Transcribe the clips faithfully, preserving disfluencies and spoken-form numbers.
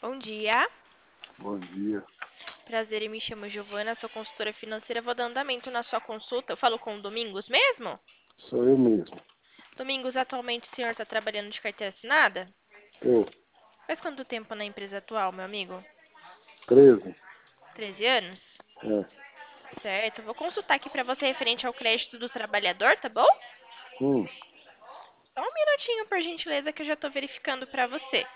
Bom dia, Bom dia. prazer, eu me chamo Giovana, sou consultora financeira, vou dar andamento na sua consulta. Eu falo com o Domingos mesmo? Sou eu mesmo. Domingos, atualmente o senhor está trabalhando de carteira assinada? Tô. Faz quanto tempo na empresa atual, meu amigo? treze. Treze anos? É. Certo, vou consultar aqui para você referente ao crédito do trabalhador, tá bom? Hum. Só um minutinho, por gentileza, que eu já estou verificando para você.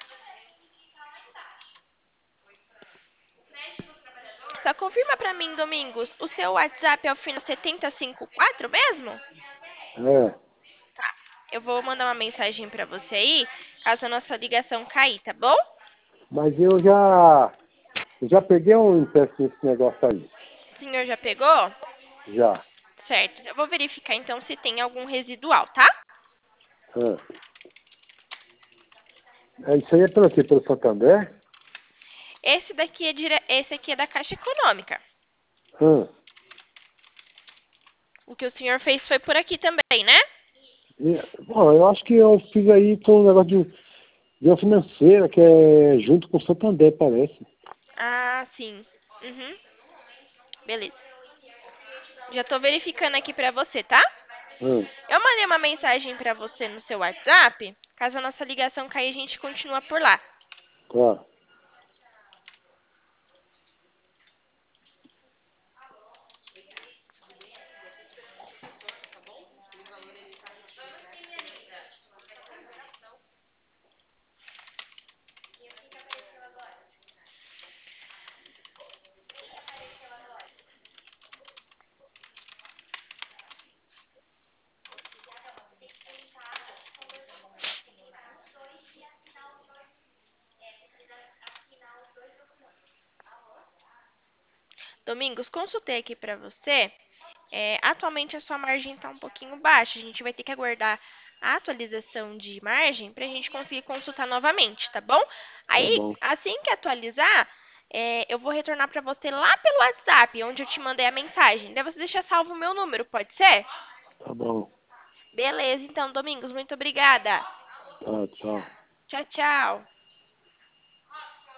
Só confirma para mim, Domingos, o seu WhatsApp é o final setenta e cinquenta e quatro mesmo? É. Eu vou mandar uma mensagem para você aí, caso a nossa ligação cair, tá bom? Mas eu já. Eu já peguei um empréstimo desse negócio aí. O senhor já pegou? Já. Certo. Eu vou verificar então se tem algum residual, tá? É. É, isso aí é pelo quê? Pelo Santander? Esse daqui é dire... esse aqui é da Caixa Econômica. Hum. O que o senhor fez foi por aqui também, né? E, bom, eu acho que eu fiz aí com um negócio de, de uma financeira, que é junto com o Santander, parece. Ah, sim. Uhum. Beleza. Já tô verificando aqui pra você, tá? Hum. Eu mandei uma mensagem pra você no seu WhatsApp. Caso a nossa ligação cair, a gente continua por lá. Tá. Domingos, consultei aqui pra você. É, atualmente a sua margem está um pouquinho baixa. A gente vai ter que aguardar a atualização de margem para a gente conseguir consultar novamente, tá bom? Tá Aí, bom. assim que atualizar, é, eu vou retornar para você lá pelo WhatsApp, onde eu te mandei a mensagem. Daí você deixa salvo o meu número, pode ser? Tá bom. Beleza, então, Domingos, muito obrigada. Tá, tchau. Tchau, tchau.